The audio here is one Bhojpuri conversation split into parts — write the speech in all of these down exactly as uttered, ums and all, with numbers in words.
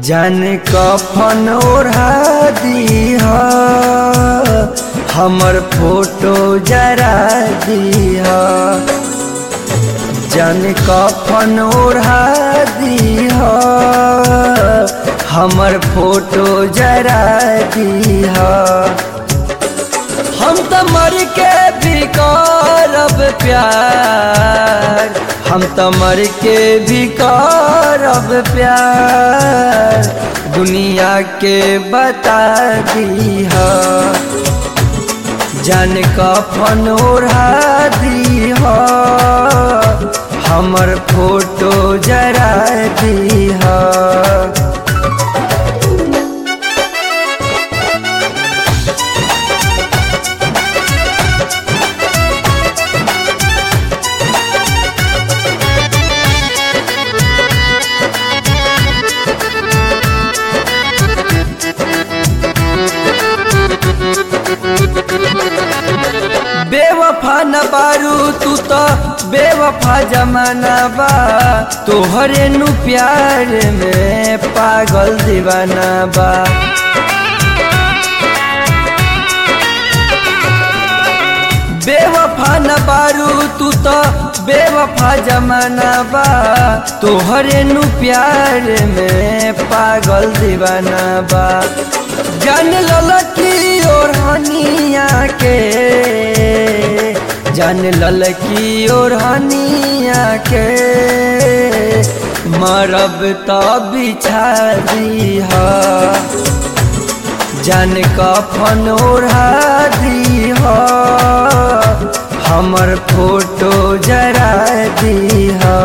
जाने कफन ओढ़ा दीहा हमर फोटो जरा दीहा जाने कफन ओढ़ा दीहा हमर फोटो जरा दीहा हम तो मर के भी करब प्यार हम तो मर के भी करब प्यार दुनिया के बता दीहा जान कफन ओढ़ा दीहा हमर फोटो जरा दीहा बेवफा न बारू तू तो बेवफा जमाना बा तोहरे नु प्यार में पागल दीवाना बा बेवफा न बारू तू तो बेवफा जमाना बा तोहरे नु प्यार में पागल दीवाना बा जान ललकी और हनिया के जान ललकी और हनिया के मरब तो बिछा दीहा जान कफन ओढ़ा दीहा हमर फोटो जरा दीहा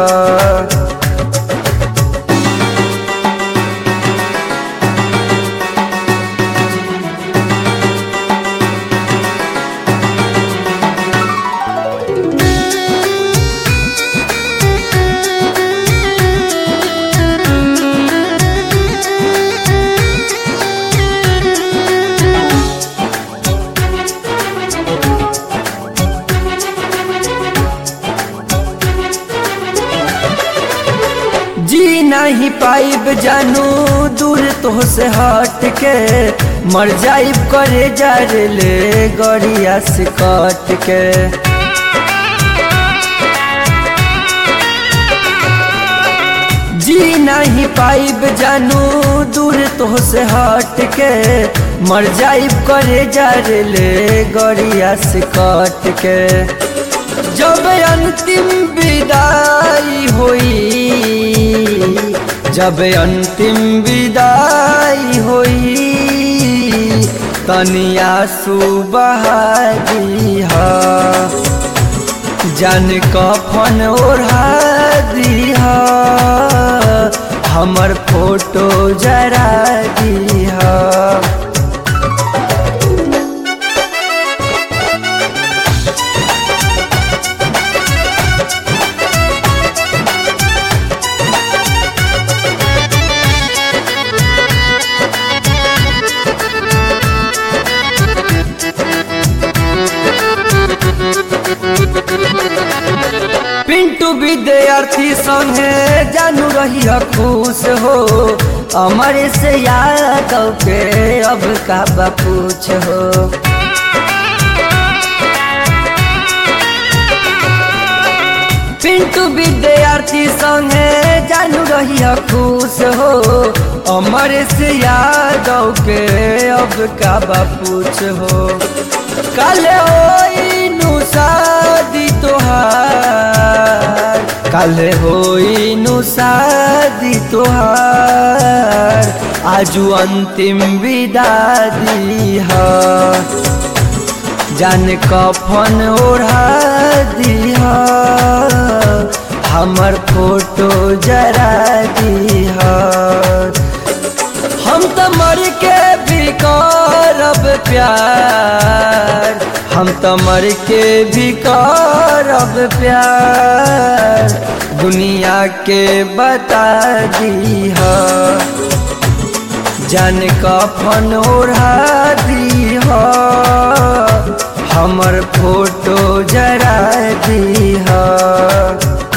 जी नहीं पाइब जानू दूर तो से हट के मर जाइब करे जार ले गड़िया से कट के जी नहीं पाइब जानू दूर तो से हट के मर जाइब करे जार ले गड़िया से कट के जब अंतिम विदाई होई जब अंतिम विदाई होई तनी आंसू बहा दीहा जान कफन ओढ़ा दीहा हमर फोटो जरा दीहा पिंटू विद्यार्थी संगे जानू रही खुश हो अमर से याद के अब का पूछ हो पिंटू विद्यार्थी संगे जानू रही खुश हो अमर से याद के अब का पूछ हो कल होई नु शादी तोहार कल होई नु शादी तोहार आजू अंतिम विदा दीहा जान कफन ओढ़ा दीहा हमर फोटो जरा दीहा हम तो मर के भी करब प्यार हम तो मर के भी करब प्यार दुनिया के बता दीहा जान कफन ओढ़ा दीहा हमर फोटो जरा दीहा।